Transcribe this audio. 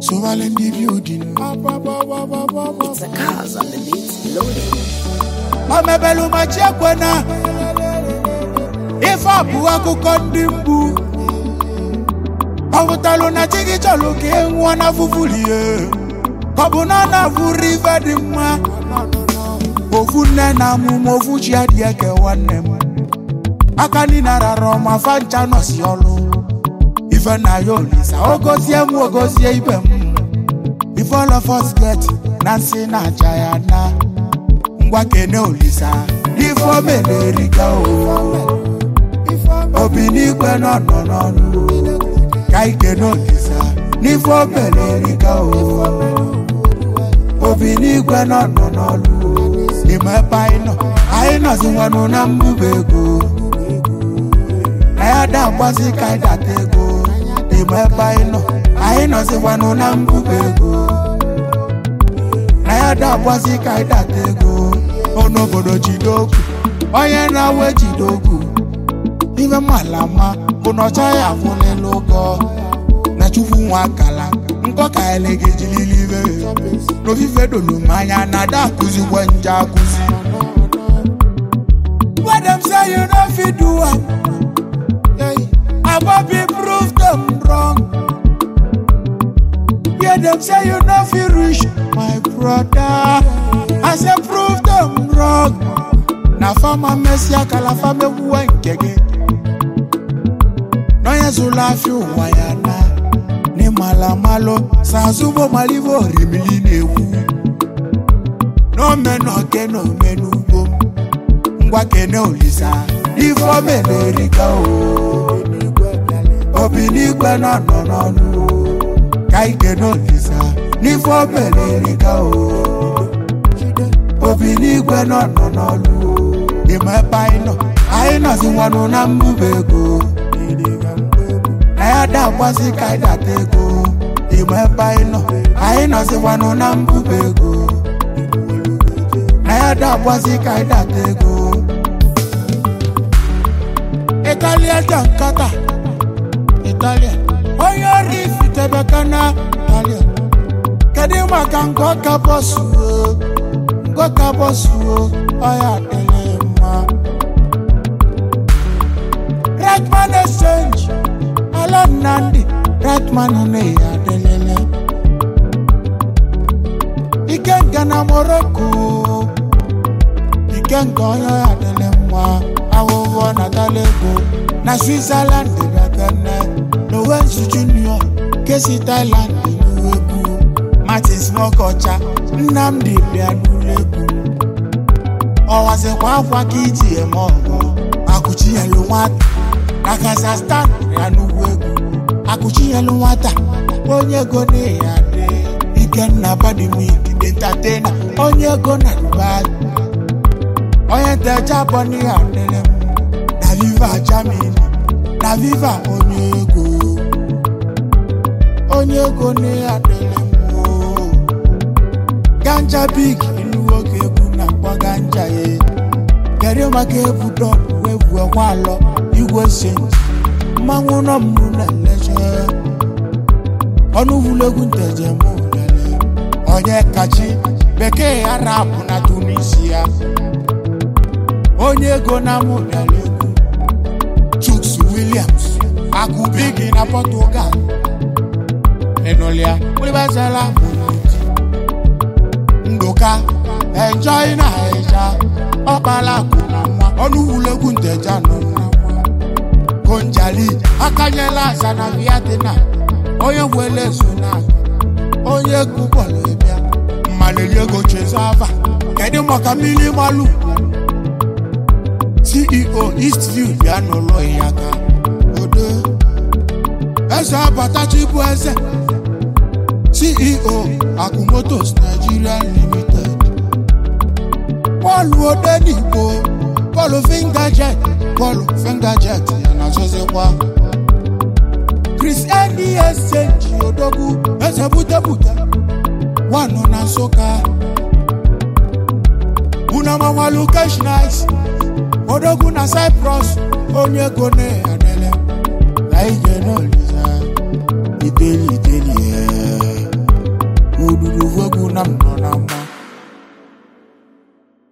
So while in the building, It's a cause on the beats loading. I'm a bellu machakwana. If I buaku kondimbu, I would tell on a ticket to look in one of Fufulie. Kabunana River Dima. Ofuna Mumofuchi Adiaka one name. Akanina Roma Fanchanos Yolo. Even Ayolisa, Ogosia Ibem. If all of us get Nancy Najayana, Wakeno Lisa, if for America, Obinique no, Kaikeno Lisa, if for America, Obinique no, Imapino, I know the one on Ambubego. I had a was a kind that they go, Imapino. I know the one on Ambubego. I had a was a kind that they go. Oh no, Bodo Jidoku. Oh yeah, now where Jidoku. Even Malama, Bonochaya Fune Logo. Nachufu Wakala, Nkoka Elegiji Live. No Vivedo Lumaya, Nada Kuzi Wanja Kuzi. What them say you know if you do it. Ababi prove them wrong. Yeah, them say you know if you reach my brother. I say prove them wrong. Na fama mesia kala fame buwenkege. No yazula fi wayana. Ni malamalo sazubo malivo rimili newu. No meno ke no menubo. Ngwa kene olisa. Ifo America o. Obinigwe no. Kaike no lisa. Nifo America o. Obinigwe no. Imepaino. Aina ziwanu na mbubego. Ayada wasi kaida tego. Imepaino. Aina ziwanu na mbubego. Ayada wasi kaida tego. Italia jankata. Italia. Oyo rifi tebekana. Italia. Kadima kango kabosu. Ngo kabosu. Oya telema. Redman exchange. Alan Nandi. Redman one ya delele. Ikenga na Morocco. Ikenga ya delema. Awo na Talego. Na Switzerland de no Wensu Junior. Kesi Thailand de Martins Mokocha. Nnamdi Bianulegu. Owaze kwa kiti emongo. Akuchi yelu wata. Na Kazakhstan Yanuwegu. Akuchi yelu wata. Onye go ne yade. Iken na body meet entertainer. Onye go na Dubai. Onye te Japoni yade. Na viva Germany. Na viva Onyego ne yade. Ganja big inuwoke kuna kwa ganja ye. Kere makebu dog webu walo igwe sense. Manguno muna leche. Onu vulegun teje mundele. Onye kachi beke Arabu na Tunisia. Onyego na mundele. Chooks Williams. Aku big na Portugal. Enolia ulibazala. Ndoka enjoy na eja opala kunwa onuwuleku nteja no konjali akanyela sana viatina oye wele zuna oye kubolo ebia malele go chesava kedi mokamili malu CEO Eastview piano loyaka ode esa batachi bu ese CEO Akumotos Nigeria Limited. Paul Odenibo, Paul Finger Jet, and Asosewa. Chris Andy Exchange, Odogu, Esabuta, one on Asoka. Unama Lukash Nice, Odogu na Cyprus, Onyegone, Adele. Like Lisa, Italy, ka m nọ